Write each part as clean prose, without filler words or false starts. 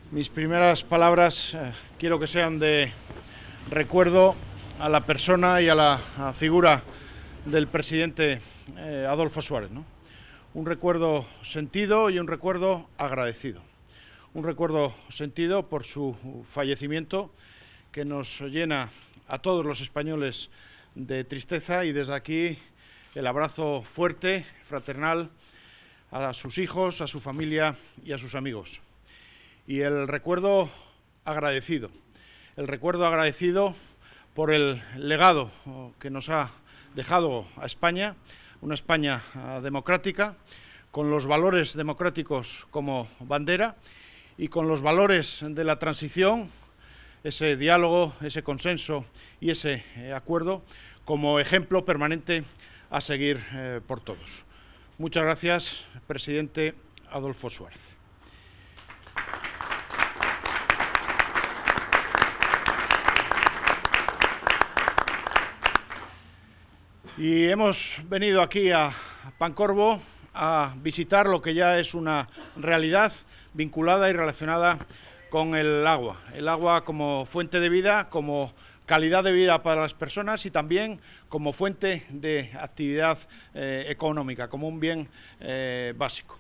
Mis primeras palabras quiero que sean de recuerdo a la persona y a la figura del presidente Adolfo Suárez, ¿no? Un recuerdo sentido y un recuerdo agradecido. Un recuerdo sentido por su fallecimiento que nos llena a todos los españoles de tristeza, y desde aquí el abrazo fuerte, fraternal, a sus hijos, a su familia y a sus amigos. Y el recuerdo agradecido por el legado que nos ha dejado a España, una España democrática, con los valores democráticos como bandera y con los valores de la transición, ese diálogo, ese consenso y ese acuerdo como ejemplo permanente a seguir por todos. Muchas gracias, presidente Adolfo Suárez. Y hemos venido aquí a Pancorbo a visitar lo que ya es una realidad vinculada y relacionada con el agua como fuente de vida, como calidad de vida para las personas y también como fuente de actividad económica, como un bien básico.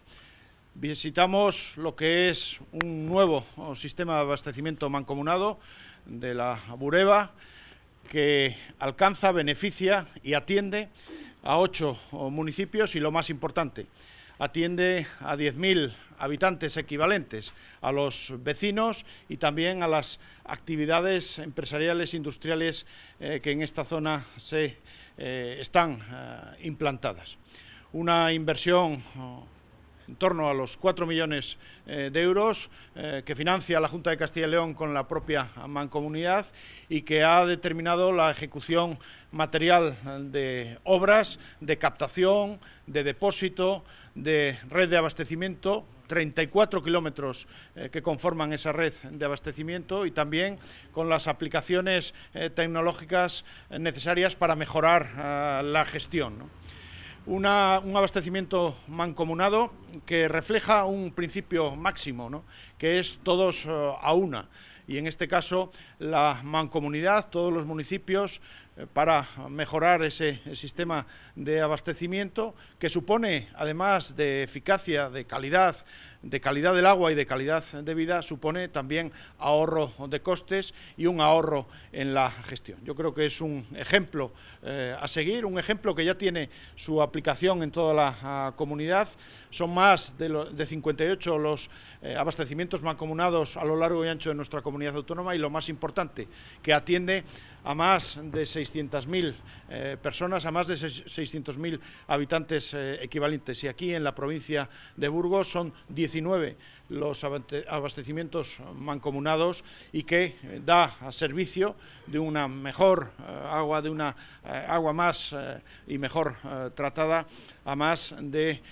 Visitamos lo que es un nuevo sistema de abastecimiento mancomunado de la Bureba, que alcanza, beneficia y atiende a 8 municipios y, lo más importante, atiende a 10.000 habitantes equivalentes, a los vecinos y también a las actividades empresariales e industriales que en esta zona se están implantadas. Una inversión en torno a los 4 millones de euros que financia la Junta de Castilla y León con la propia mancomunidad y que ha determinado la ejecución material de obras, de captación, de depósito, de red de abastecimiento, 34 kilómetros que conforman esa red de abastecimiento, y también con las aplicaciones tecnológicas necesarias para mejorar la gestión, ¿no? Un abastecimiento mancomunado que refleja un principio máximo, ¿no?, que es todos a una, y en este caso la mancomunidad, todos los municipios, para mejorar ese sistema de abastecimiento que supone, además de eficacia, de calidad del agua y de calidad de vida, supone también ahorro de costes y un ahorro en la gestión. Yo creo que es un ejemplo a seguir, un ejemplo que ya tiene su aplicación en toda la comunidad. Son más de 58 los abastecimientos mancomunados a lo largo y ancho de nuestra comunidad autónoma, y lo más importante, que atiende a más de 600.000 personas, a más de 600.000 habitantes equivalentes. Y aquí en la provincia de Burgos son 19 los abastecimientos mancomunados, y que da servicio de una mejor agua, de una agua más y mejor tratada a más de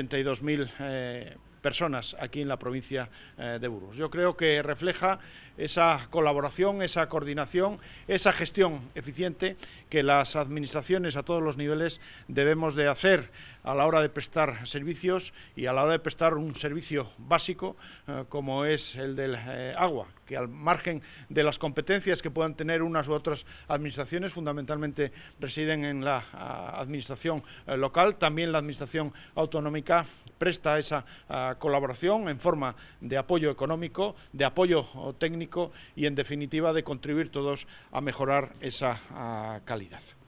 82.000 personas aquí en la provincia de Burgos. Yo creo que refleja esa colaboración, esa coordinación, esa gestión eficiente que las administraciones a todos los niveles debemos de hacer a la hora de prestar servicios y a la hora de prestar un servicio básico como es el del agua, que al margen de las competencias que puedan tener unas u otras administraciones, fundamentalmente residen en la administración local. También la administración autonómica presta esa colaboración en forma de apoyo económico, de apoyo técnico y, en definitiva, de contribuir todos a mejorar esa calidad.